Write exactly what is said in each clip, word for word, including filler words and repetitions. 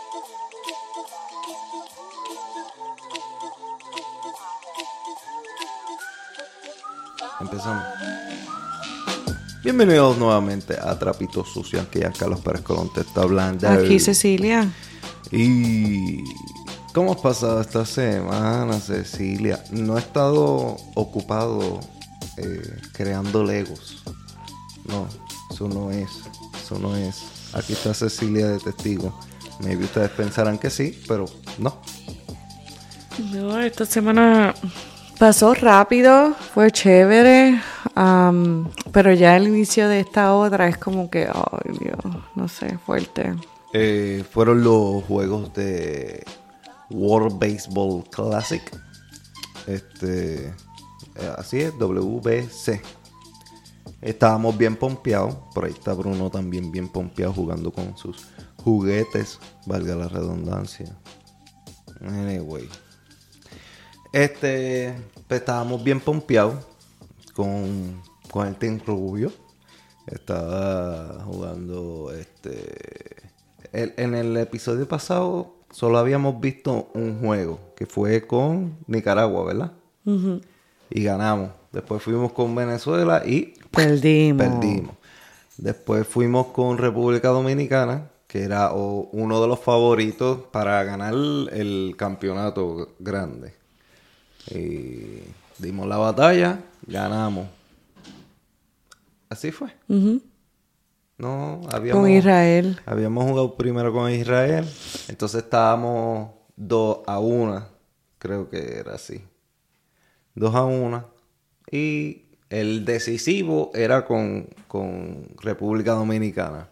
Empezamos. Bienvenidos nuevamente a Trapitos Sucios. Aquí ya Carlos Pérez Colón te está hablando. Aquí Cecilia. Y... ¿cómo has pasado esta semana, Cecilia? No he estado ocupado eh, creando Legos. No, eso no es. Eso no es. Aquí está Cecilia de testigo. Maybe ustedes pensarán que sí, pero no. No, esta semana pasó rápido, fue chévere, um, pero ya el inicio de esta otra es como que, ay Dios, no sé, fuerte. Eh, fueron los juegos de World Baseball Classic. Este, eh, así es, W B C. Estábamos bien pompeados. Por ahí está Bruno también bien pompeado jugando con sus juguetes, valga la redundancia. Anyway. Este, pues estábamos bien pompeados con, con el Team Rubio. Estaba jugando este... El, en el episodio pasado solo habíamos visto un juego que fue con Nicaragua, ¿verdad? Uh-huh. Y ganamos. Después fuimos con Venezuela y perdimos. perdimos. Después fuimos con República Dominicana, que era oh, uno de los favoritos para ganar el, el campeonato grande. Y dimos la batalla, ganamos. Así fue. Uh-huh. No, habíamos, con Israel. Habíamos jugado primero con Israel. Entonces estábamos dos a uno. Creo que era así. dos a uno. Y el decisivo era con, con República Dominicana.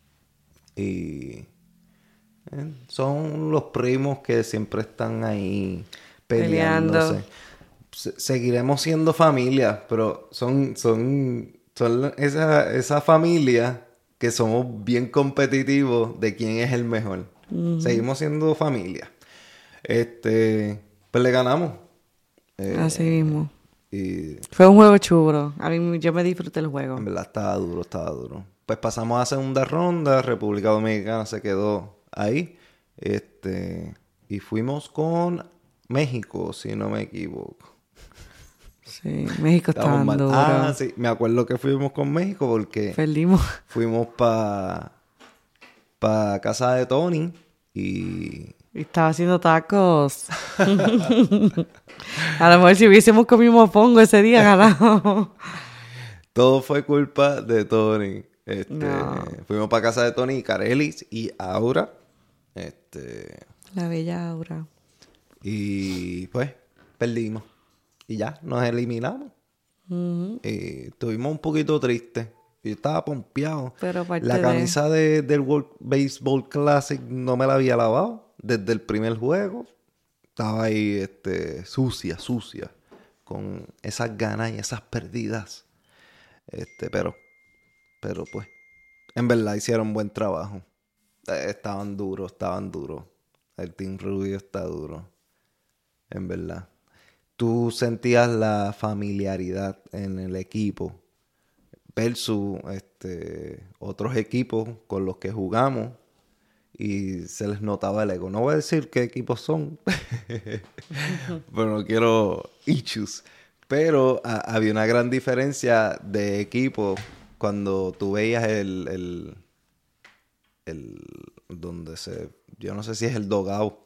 Y eh, son los primos que siempre están ahí peleándose. Peleando. Se- seguiremos siendo familia, pero son, son, son esa, esa familia que somos bien competitivos de quién es el mejor. Uh-huh. Seguimos siendo familia. Este, pues le ganamos. Eh, Así mismo. Y fue un juego chulo. A mí yo me disfruté el juego. En verdad estaba duro, estaba duro. Pues pasamos a segunda ronda. República Dominicana se quedó ahí. Este, y fuimos con México, si no me equivoco. Sí, México estaba duro. Ah, sí, me acuerdo que fuimos con México porque perdimos. Fuimos para pa casa de Tony y... y estaba haciendo tacos. A lo mejor si hubiésemos comido mofongo ese día ganamos. Todo fue culpa de Tony. Este, no. Fuimos para casa de Tony, Carelis y Aura. Este, La bella Aura. Y pues perdimos. Y ya, nos eliminamos. Uh-huh. Y estuvimos un poquito tristes. Yo estaba pompeado. Pero la camisa de... de, del World Baseball Classic no me la había lavado desde el primer juego. Estaba ahí este, sucia, sucia. Con esas ganas y esas perdidas. Este, pero... Pero pues... En verdad hicieron buen trabajo. Eh, estaban duros, estaban duros. El Team Rubio está duro. En verdad. Tú sentías la familiaridad en el equipo versus este, otros equipos con los que jugamos y se les notaba el ego. No voy a decir qué equipos son, pero no quiero issues. Pero a, había una gran diferencia de equipo cuando tú veías el, el, el donde se, yo no sé si es el dugout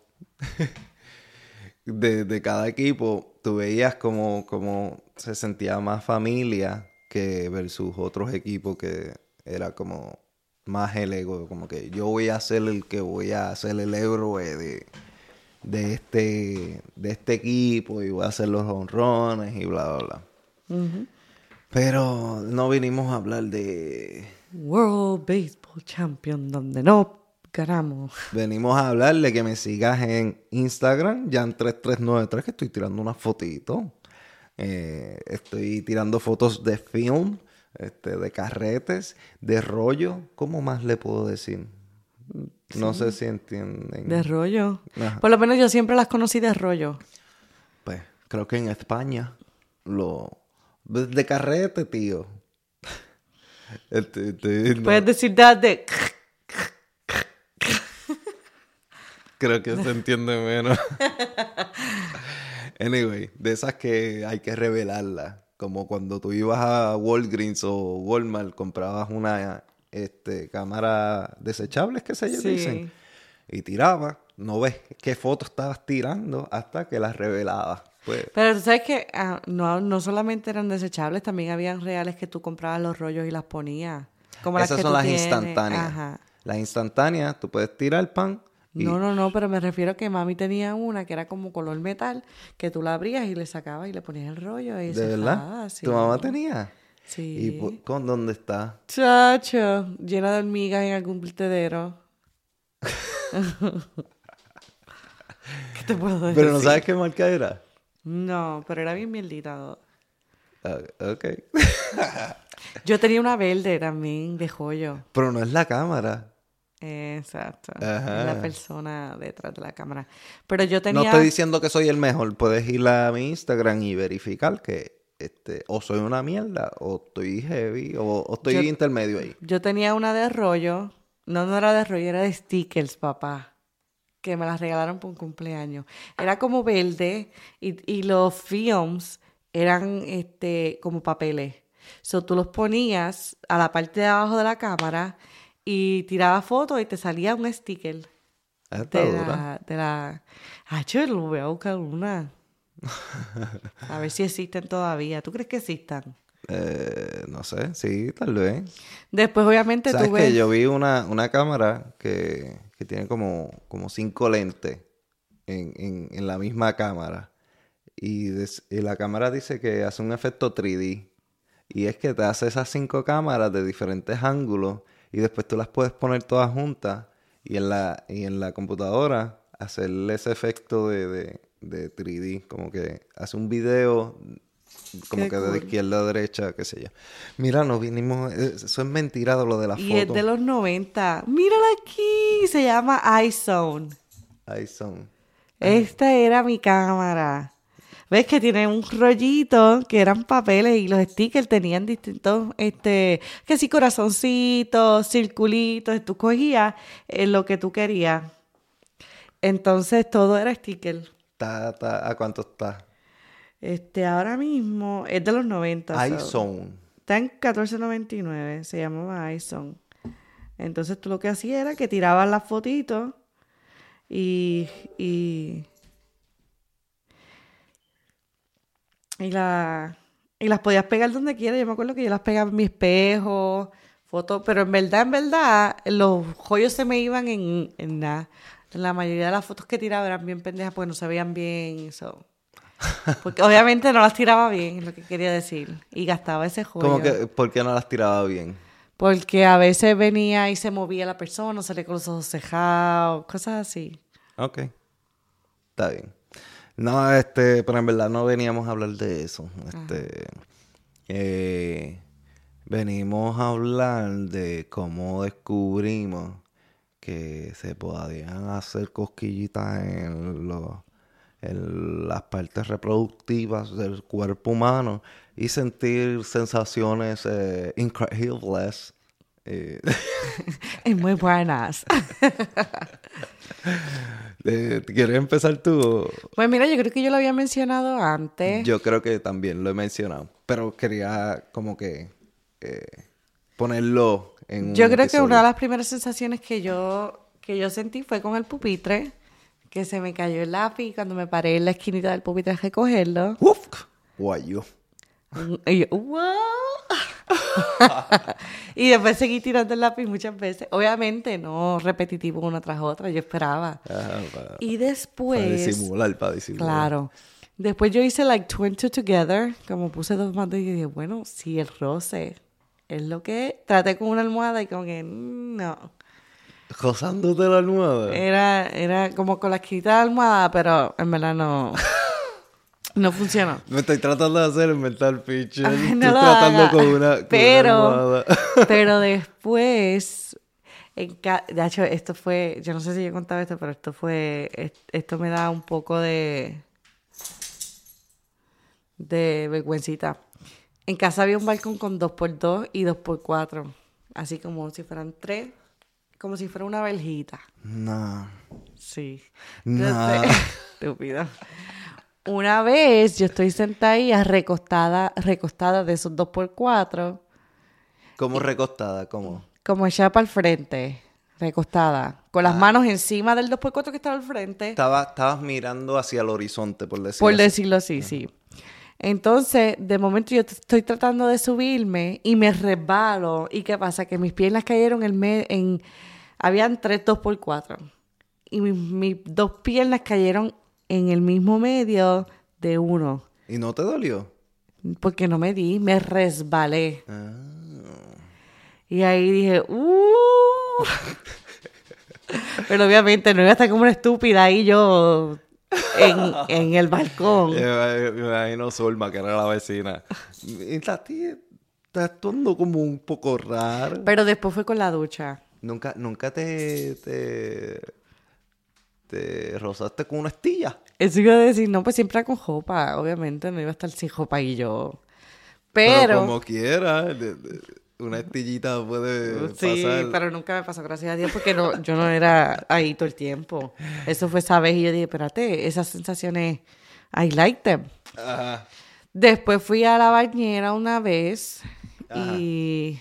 de, de cada equipo. Tú veías como, como se sentía más familia que versus otros equipos que era como más el ego, como que yo voy a ser el que voy a hacer el héroe de, de este de este equipo y voy a hacer los honrones y bla bla bla. Uh-huh. Pero no vinimos a hablar de World Baseball Champion donde no ganamos. Venimos a hablar de que me sigas en Instagram, Jan tres tres nueve tres, que estoy tirando una fotito. Eh, estoy tirando fotos de film, este, de carretes, de rollo. ¿Cómo más le puedo decir? No sí. sé si entienden. De rollo. Ajá. Por lo menos yo siempre las conocí de rollo. Pues creo que en España lo... De carrete, tío. este, este, Puedes no. decir de... Creo que se entiende menos. Anyway, de esas que hay que revelarlas. Como cuando tú ibas a Walgreens o Walmart, comprabas una este, cámara desechable, que se ellos Sí. dicen, y tirabas. No ves qué foto estabas tirando hasta que las revelabas. Pues, Pero tú sabes que ah, no, no solamente eran desechables, también habían reales que tú comprabas los rollos y las ponías. Como las esas que son tú las tienes. instantáneas. Ajá. Las instantáneas, tú puedes tirar el pan y... No, no, no, pero me refiero que mami tenía una que era como color metal, que tú la abrías y le sacabas y le ponías el rollo y ¿De se verdad? fajaba, sí. ¿Tu mamá tenía? Sí. ¿Y pu- con dónde está? Chacho, llena de hormigas en algún vertedero. ¿Qué te puedo decir? Pero no sabes qué marca era. No, pero era bien mierdita. Ah, ok. Yo tenía una verde también de joyo. Pero no es la cámara. Exacto. Ajá. Es la persona detrás de la cámara. Pero yo No tenía... estoy diciendo que soy el mejor. Puedes ir a mi Instagram y verificar que este, o soy una mierda, o estoy heavy, o, o estoy Yo- intermedio ahí. Yo tenía una de rollo. No, no era de rollo, era de stickers, papá. Que me las regalaron por un cumpleaños. Era como verde y, y los films eran este, como papeles. So, tú los ponías a la parte de abajo de la cámara y tirabas fotos y te salía un sticker Ah, está de dura. la, de la... Ah, yo lo voy a buscar una. A ver si existen todavía. ¿Tú crees que existan? Eh, no sé, sí, tal vez. Después, obviamente, ¿Sabes tú que ves... yo vi una, una cámara que, que tiene como, como cinco lentes en, en, en la misma cámara? Y, des- y la cámara dice que hace un efecto tres D. Y es que te hace esas cinco cámaras de diferentes ángulos y después tú las puedes poner todas juntas y en la, y en la computadora hacerle ese efecto de, de, de tres D. Como que hace un video como Qué que de cool. izquierda a derecha, qué sé yo. Mira, nos vinimos... eh, Eso es mentira de lo de la Y es foto. de los noventa. Mírala aquí. Se llama iZone. Ahí son. Esta era mi cámara. ¿Ves que tiene un rollito que eran papeles y los stickers tenían distintos, este, que sí, corazoncitos, circulitos, tú cogías eh, lo que tú querías. Entonces todo era sticker. Ta, ta, ¿a cuánto está? Este, ahora mismo es de los noventa. so, iZone. Está en catorce noventa y nueve, se llamaba iZone. Entonces tú lo que hacías era que tirabas las fotitos y, y, y, la, y las podías pegar donde quieras. Yo me acuerdo que yo las pegaba en mi espejo, fotos, pero en verdad, en verdad, los joyos se me iban en, en nada. La mayoría de las fotos que tiraba eran bien pendejas porque no se veían bien. Eso. Porque obviamente no las tiraba bien, es lo que quería decir. Y gastaba ese joyo. Como que, ¿por qué no las tiraba bien? Porque a veces venía y se movía la persona, salía con los ojos cejados, cosas así. Ok. Está bien. No, este, pero en verdad no veníamos a hablar de eso. Este, eh, venimos a hablar de cómo descubrimos que se podían hacer cosquillitas en los, en las partes reproductivas del cuerpo humano y sentir sensaciones eh, increíbles. Eh, Es muy buenas. eh, ¿Quieres empezar tú? Pues mira, yo creo que yo lo había mencionado antes. Yo creo que también lo he mencionado, pero quería como que eh, ponerlo en un Yo creo que episodio. una de las primeras sensaciones que yo, que yo sentí fue con el pupitre, que se me cayó el lápiz y cuando me paré en la esquinita del pupitre a recogerlo. ¡Uf! Guayo. Y yo, ¡wow! Y después seguí tirando el lápiz muchas veces. Obviamente, no repetitivo una tras otra, yo esperaba. Ajá, para, Y para después... disimular, para disimular. Claro. Después yo hice like two and two together, como puse dos manos y dije, bueno, sí, el roce es lo que es. Traté con una almohada y como que mm, no. Josándote la almohada. Era, era como con la esquina de la almohada, pero en verdad no, no funcionó. Me estoy tratando de hacer el mental picture. Ay, Estoy no lo tratando haga. con una, con Pero- una almohada. Pero después, en ca- de hecho, esto fue, yo no sé si yo contaba esto, pero esto fue, es- esto me da un poco de, de vergüencita. En casa había un balcón con dos por dos y dos por cuatro, así como si fueran tres, como si fuera una verjita. No. Sí. Nah. Entonces, estúpido. Una vez yo estoy sentada ahí recostada, recostada de esos dos por cuatro, ¿Cómo recostada? ¿Cómo? como echada para el frente, recostada, con las Ah. manos encima del dos por cuatro que estaba al frente. Estaba, estabas mirando hacia el horizonte, por decirlo Por así. decirlo así, sí. Entonces, de momento yo t- estoy tratando de subirme y me resbalo. ¿Y qué pasa? Que mis piernas cayeron en... me- en habían tres dos por cuatro. Y mis, mis dos piernas cayeron en el mismo medio de uno. ¿Y no te dolió? Porque no me di, me resbalé. Ah. Y ahí dije, ¡uh! Pero obviamente no iba a estar como una estúpida ahí yo en, en el balcón. Me me imagino Zulma, que era la vecina. Y la tía está actuando como un poco raro. Pero después fue con la ducha. Nunca, nunca te, te, te rozaste con una estilla. Eso iba a decir, no, pues siempre era con jopa, obviamente, no iba a estar sin jopa y yo. Pero, Pero, como quiera, de- de- una estillita puede sí, pasar. pero nunca me pasó, gracias a Dios, porque no, yo no era ahí todo el tiempo. Eso fue esa vez y yo dije, espérate, esas sensaciones, I like them. Ajá. Después fui a la bañera una vez Ajá. y,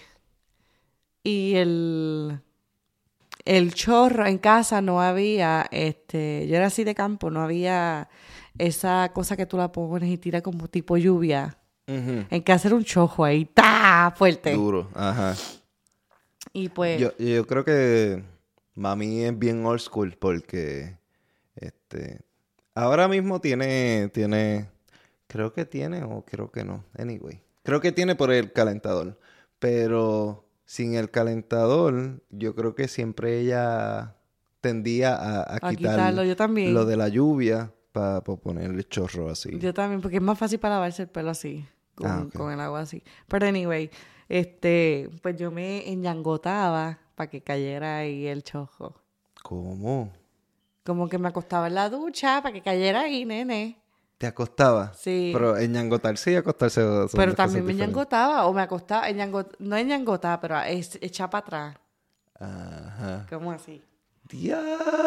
y el, el chorro en casa no había, este, yo era así de campo, no había esa cosa que tú la pones y tira como tipo lluvia. Ujú. En que hacer un chojo ahí, ¡ta! Fuerte. Duro, ajá. Y pues, Yo, yo creo que mami es bien old school porque este ahora mismo tiene, tiene, creo que tiene o creo que no, anyway. Creo que tiene por el calentador, pero sin el calentador yo creo que siempre ella tendía a, a a quitar quitarlo, yo también. lo de la lluvia para ponerle chorro así. Yo también, porque es más fácil para lavarse el pelo así, con, Ah, ok. con el agua así. Pero anyway, este, pues yo me enñangotaba para que cayera ahí el chojo. ¿Cómo? Como que me acostaba en la ducha para que cayera ahí, nene. ¿Te acostabas? Sí. Pero enñangotarse y acostarse son Pero dos también cosas me diferentes. enñangotaba, o me acostaba, enñangot- no enñangotaba, pero es, echaba para atrás. Ajá. ¿Cómo así? ¡Dia!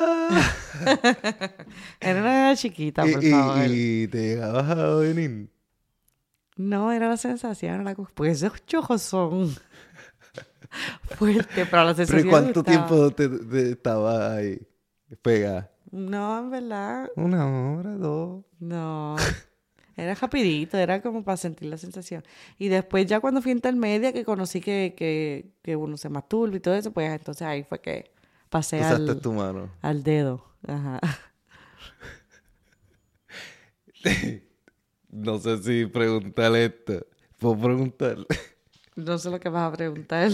Era una nena chiquita, y, por y- favor. y te llegabas a venir. No, era la sensación, era la cosa. Pues esos chojos son fuertes, pero la sensación ¿Pero y cuánto estaba- tiempo te, te estabas ahí pegada? No, en verdad, Una hora, dos. no. Era rapidito, era como para sentir la sensación. Y después ya cuando fui a intermedia, que conocí que, que, que uno se masturba y todo eso, pues entonces ahí fue que pasé Usaste al, tu mano. al dedo. Ajá. No sé si preguntarle esto. Puedo preguntar. No sé lo que vas a preguntar.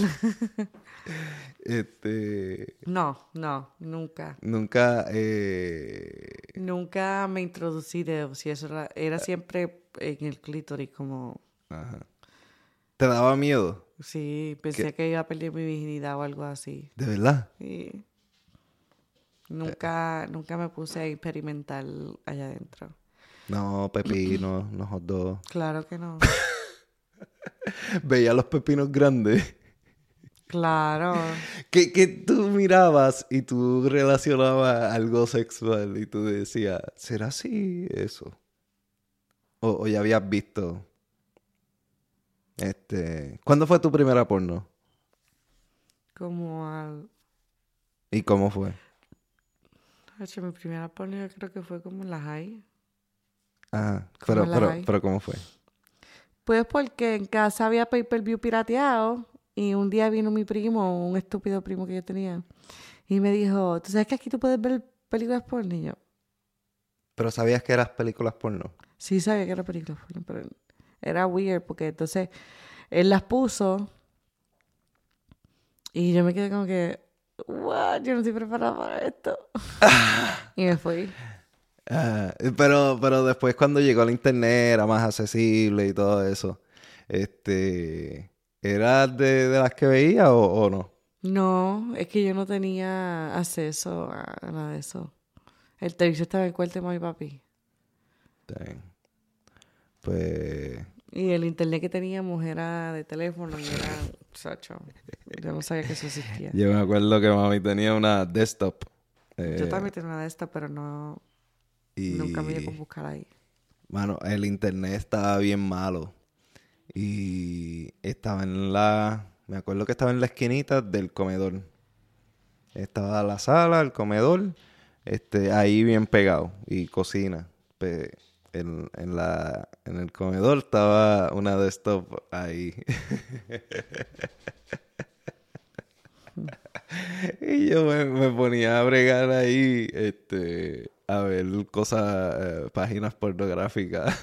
Este. No, no, nunca. Nunca. Eh... Nunca me introducí dedos. Si eso era, era siempre en el clítoris, como... Ajá. ¿Te daba miedo? Sí, pensé que iba a perder mi virginidad o algo así. ¿De verdad? Sí. Nunca, nunca me puse a experimentar allá adentro. No, pepino, no hot dog. Claro que no. Veía los pepinos grandes. Claro. Que, que tú mirabas y tú relacionabas algo sexual y tú decías, ¿será así eso? O, o ya habías visto. Este. ¿Cuándo fue tu primera porno? Como al... ¿Y cómo fue? Hacho, mi primera porno yo creo que fue como en la high. Ajá. ¿Cómo Pero, la pero, hay? pero ¿cómo fue? Pues porque en casa había pay-per-view pirateado y un día vino mi primo, un estúpido primo que yo tenía, y me dijo, ¿tú sabes que aquí tú puedes ver películas porno? Y yo, Pero sabías que eras películas porno. sí sabía que era películas porno, pero era weird porque entonces él las puso y yo me quedé como que, what, yo no estoy preparada para esto. Y me fui. Ah, pero, pero después cuando llegó el internet era más accesible y todo eso. Este, ¿eras de, de las que veía o, o no? No, es que yo no tenía acceso a nada de eso. El televisor estaba en el cuarto de mami y papi. Está bien. Pues, Y el internet que teníamos era de teléfono y era, chacho, yo no sabía que eso existía. yo me acuerdo que mami tenía una desktop Eh, Yo también tengo una de estas, pero no... y, Nunca me dio con buscar ahí. Mano, el internet estaba bien malo. Y estaba en la... Me acuerdo que estaba en la esquinita del comedor. Estaba la sala, el comedor, este, ahí bien pegado. Y cocina. Pe- en, en la, en el comedor estaba una desktop ahí. Y yo me, me ponía a bregar ahí, este, a ver cosas, eh, páginas pornográficas.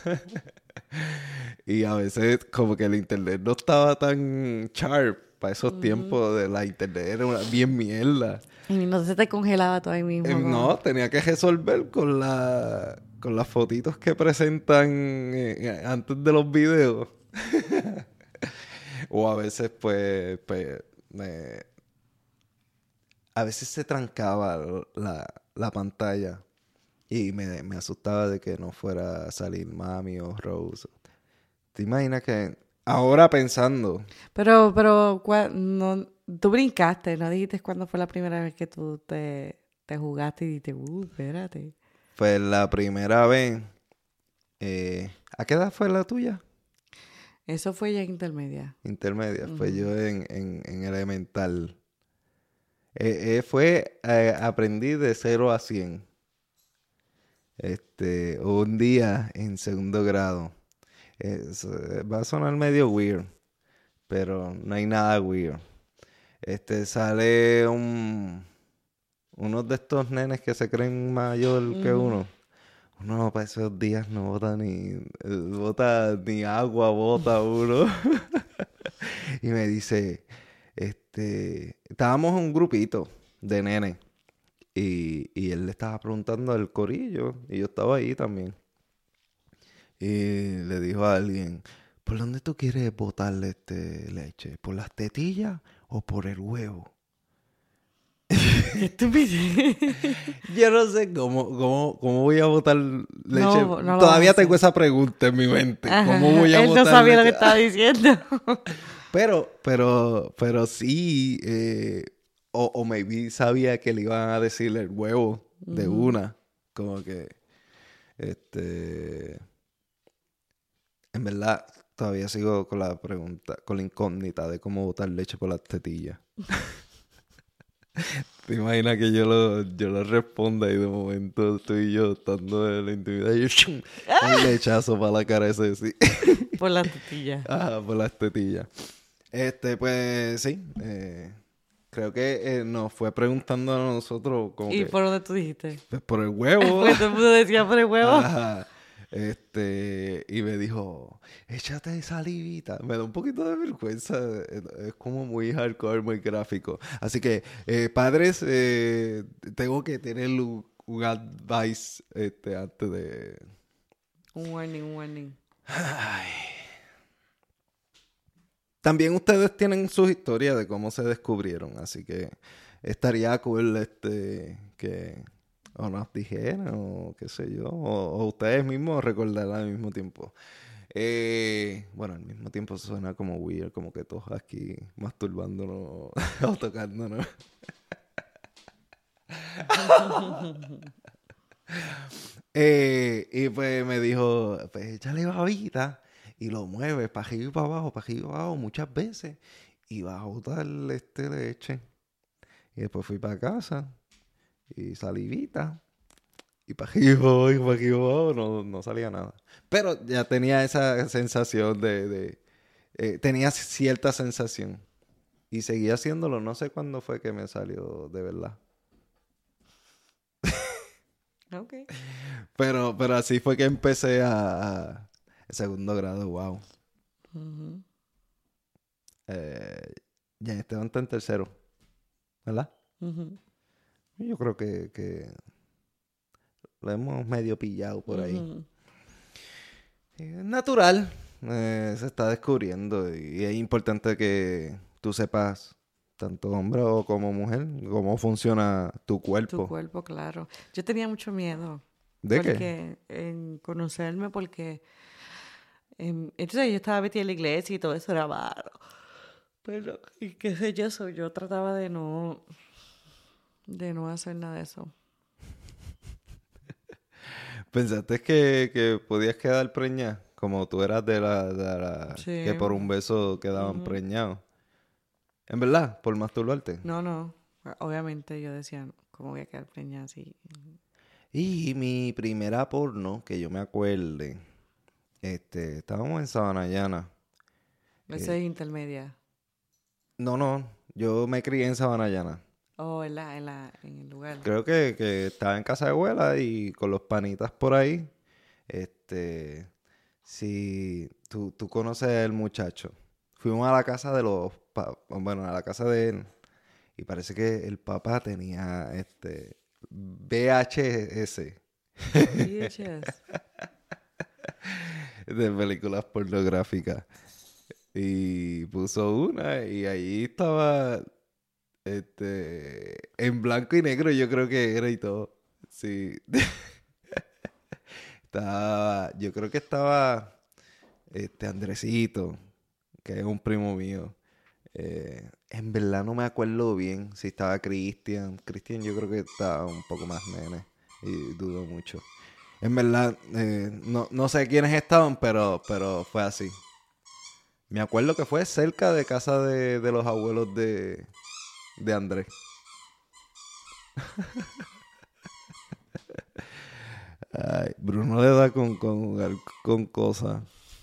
Y a veces como que el internet no estaba tan sharp para esos Ujú. tiempos de la internet, era una bien mierda. Y no se te congelaba todo ahí mismo. Eh, como- no, tenía que resolver con la con las fotitos que presentan eh, eh, antes de los videos. O a veces pues, pues me- a veces se trancaba la, la pantalla y me, me asustaba de que no fuera a salir Mami o Rose. ¿Te imaginas que ahora pensando, Pero, pero, cua- no, tú brincaste, ¿no dijiste cuándo fue la primera vez que tú te, te jugaste y dijiste, uh, espérate? pues la primera vez, eh, ¿a qué edad fue la tuya? Eso fue ya intermedia. Intermedia, fue Ujú. yo en, en, en elemental. Eh, eh, fue, eh, aprendí de cero a cien. Este, un día en segundo grado. Es, eh, va a sonar medio weird, pero no hay nada weird. Este, sale un, uno de estos nenes que se creen mayor que Ujú. uno. Uno para esos días no bota ni, eh, bota ni agua, bota uno. Y me dice, este, estábamos en un grupito de nenes. Y, y él le estaba preguntando al corillo. Y yo estaba ahí también. Y le dijo a alguien, ¿por dónde tú quieres botarle este leche? ¿Por las tetillas o por el huevo? Qué estupidez. Yo no sé cómo, cómo, cómo voy a botar leche. No, no lo vas a Todavía tengo hacer. esa pregunta en mi mente. ¿Cómo Ajá, voy a él no botar sabía lo que leche? estaba diciendo. Pero, pero, pero sí, eh, o, o maybe sabía que le iban a decir el huevo de Ujú. una. Como que, este, en verdad, todavía sigo con la pregunta, con la incógnita de cómo botar leche por las tetillas. ¿Te imaginas que yo lo, yo lo responda y de momento estoy yo estando en la intimidad y ¡shum! Un lechazo para la cara ese, sí. Por la tetilla. Ajá, por las tetillas. Este, pues sí. eh, creo que eh, nos fue preguntando a nosotros como ¿Y que por dónde tú dijiste? pues, por el huevo. Porque todo el mundo decía por el huevo. Ajá. Este, y me dijo, échate salivita. Me da un poquito de vergüenza. eh, Es como muy hardcore, muy gráfico. Así que, eh, padres, eh, tengo que tener un, un advice este, antes de. Un warning, un warning. También ustedes tienen sus historias de cómo se descubrieron, así que estaría cool este que o nos dijeran o qué sé yo, o, o ustedes mismos recordarán al mismo tiempo. Eh, bueno, al mismo tiempo suena como weird, como que todos aquí masturbándonos o tocándonos. Eh, y pues me dijo, pues échale babita y lo mueves para arriba y para abajo, para arriba y para abajo muchas veces y vas a botar este leche. Y después fui para casa y salivita y para arriba y para abajo, y para arriba y para abajo, no, no salía nada. Pero ya tenía esa sensación de, de eh, tenía cierta sensación y seguía haciéndolo. No sé cuándo fue que me salió de verdad. Ok. Pero, pero así fue que empecé a, a segundo grado, wow. Ujú. Eh, ya Esteban está en tercero, ¿verdad? Ujú. Yo creo que, que lo hemos medio pillado por ahí. Ujú. Es natural, eh, se está descubriendo y es importante que tú sepas, tanto hombre o como mujer, cómo funciona tu Tu cuerpo. cuerpo, claro. Yo tenía mucho miedo. ¿De qué? Porque en conocerme, porque em, entonces yo estaba metida en la iglesia y todo eso era malo. Pero, y qué sé yo, so, yo trataba de no, de no hacer nada de eso. ¿Pensaste que, que podías quedar preñada? Como tú eras de la, de la Sí. que por un beso quedaban Ujú. preñados. ¿En verdad? ¿Por masturbarte? No, no. Obviamente yo decía, ¿cómo voy a quedar preñada así? Y mi primera porno, que yo me acuerde, este, estábamos en Sabanayana. Eso es intermedia. No, no, yo me crié en Sabanayana. Oh, en la, en la, en el lugar. Creo que, que estaba en casa de abuela y con los panitas por ahí. Este, si tú, tú conoces al muchacho. Fuimos a la casa de los, pa- bueno, a la casa de él. Y parece que el papá tenía, este, V H S V H S. de películas pornográficas. Y puso una y ahí estaba, este, en blanco y negro yo creo que era y todo. Sí. Estaba, yo creo que estaba, este, Andresito, que es un primo mío. Eh, en verdad no me acuerdo bien si estaba Cristian. Cristian yo creo que estaba un poco más nene y dudo mucho. En verdad, eh, no, no sé quiénes estaban, pero, pero fue así. Me acuerdo que fue cerca de casa de, de los abuelos de, de Andrés. Ay, Bruno le da con, con jugar con cosas.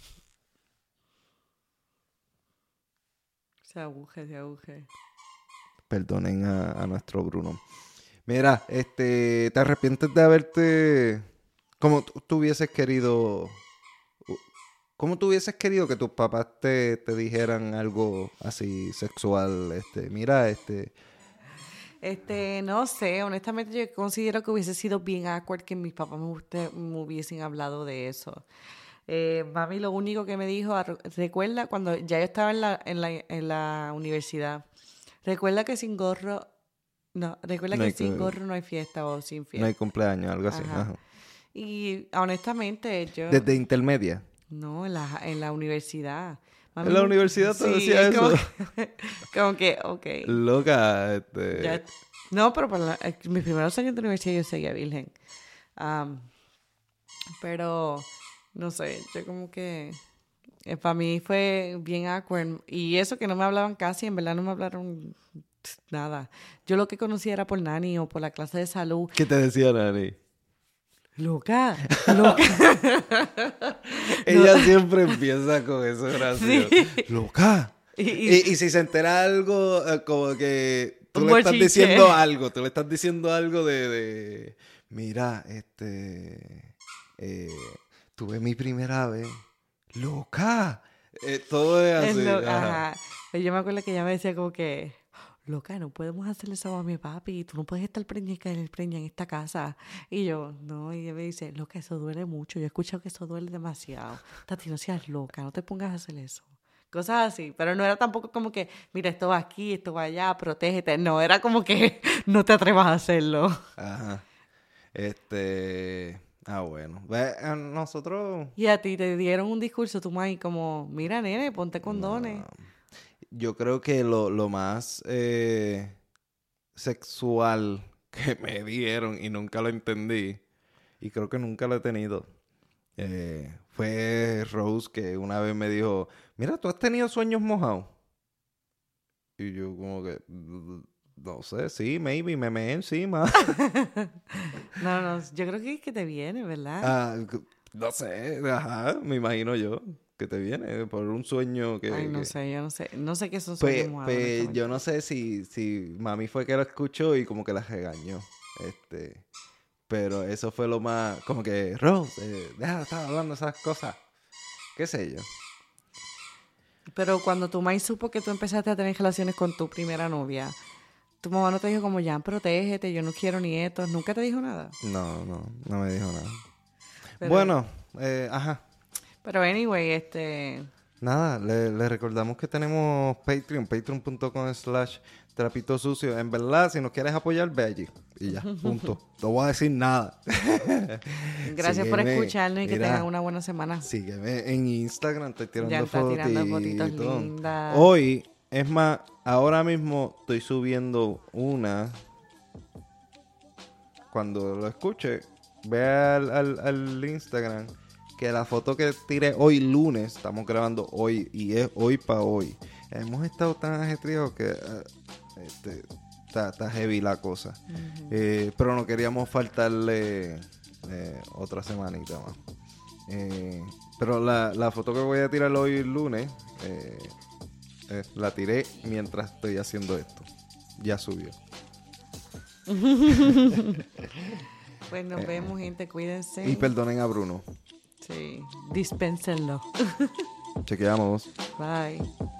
Se aguje, se aguje. Perdonen a, a nuestro Bruno. Mira, este, ¿te arrepientes de haberte, como tú, tú hubieses querido, cómo tú hubieses querido que tus papás te, te dijeran algo así sexual? Este, mira, este, Este, no sé, honestamente yo considero que hubiese sido bien awkward que mis papás me, guste- me hubiesen hablado de eso. Eh, mami lo único que me dijo, "Ar- recuerda cuando ya yo estaba en la, en la, en la universidad, recuerda que sin gorro, no, recuerda no que hay, sin cu- gorro no hay fiesta o sin no hay fiesta. cumpleaños, algo así. Ajá. Ajá. Y honestamente yo, Desde intermedia. no, en la, en la universidad. En Mami la nunca, universidad te sí, decía es como eso. que, como que, ok. Loca, este, Ya, no, pero para la- eh, mis primeros años de universidad yo seguía virgen. Am, pero, no sé, yo como que eh, para mí fue bien awkward. Y eso que no me hablaban casi, en verdad no me hablaron nada. Yo lo que conocía era por Nani o por la clase de salud. ¿qué te decía Nani? Loca, loca. Ella siempre empieza con eso gracioso. Sí. Loca. Y, Y, y y si se entera algo, eh, como que tú un le estás bochinche. diciendo algo, tú le estás diciendo algo de, de mira, este, eh, tuve mi primera vez, loca. Eh, todo es Es así, lo, ajá. ajá. Yo me acuerdo que ella me decía como que, loca, no podemos hacerle eso a mi papi, tú no puedes estar preña, caer preña en esta casa. Y yo, no, y ella me dice, loca, eso duele mucho, yo he escuchado que eso duele demasiado. Tati, no seas loca, no te pongas a hacer eso. Cosas así, pero no era tampoco como que, mira, esto va aquí, esto va allá, protégete. No, era como que no te atrevas a hacerlo. Ajá. Este, ah, bueno. Ve, eh, nosotros, Y a ti te dieron un discurso, tu mãe, como, mira, nene, ponte condones. no, yo creo que lo, lo más eh, sexual que me dieron y nunca lo entendí, y creo que nunca lo he tenido, eh, fue Rose que una vez me dijo, mira, ¿tú has tenido sueños mojados? Y yo como que, "Mm, no sé, sí, maybe, me meé encima." No, no, yo creo que es que te viene, ¿verdad? Ah, c- no sé, ajá, me imagino yo que te viene por un sueño que... Ay, no que- sé, yo no sé. No sé qué son Pues, sueños mojados, pues honestamente. yo no sé si, si mami fue que lo escuchó y como que la regañó. Este, pero eso fue lo más, como que, Rose, eh, deja de estar hablando esas cosas. ¿Qué sé yo? Pero cuando tu mamá supo que tú empezaste a tener relaciones con tu primera novia, tu mamá no te dijo como, ya, protégete, yo no quiero nietos. Nunca te dijo nada. No, no, no me dijo nada. Pero, Bueno, eh, ajá. pero anyway, este... Nada, le, le recordamos que tenemos Patreon, patreon.com slash trapito sucio. En verdad, si nos quieres apoyar, ve allí. Y ya, punto. No voy a decir nada. Gracias por Sígueme, escucharnos y que mira, tengan una buena semana. sígueme en Instagram, estoy tirando Ya está tirando fotitos fotitos. lindas. Hoy, es más, ahora mismo estoy subiendo una. Cuando lo escuche, ve al, al, al Instagram, que la foto que tiré hoy lunes, estamos grabando hoy y es hoy para hoy. Hemos estado tan ajetreados que uh, este, está, está heavy la cosa. Uh-huh. Eh, pero no queríamos faltarle eh, otra semanita más. Eh, pero la, la foto que voy a tirar hoy lunes, eh, eh, la tiré mientras estoy haciendo esto. Ya subió. Pues nos eh, vemos, gente. Cuídense. Y perdonen a Bruno. Sí, dispénsenlo. Chequeamos. Bye.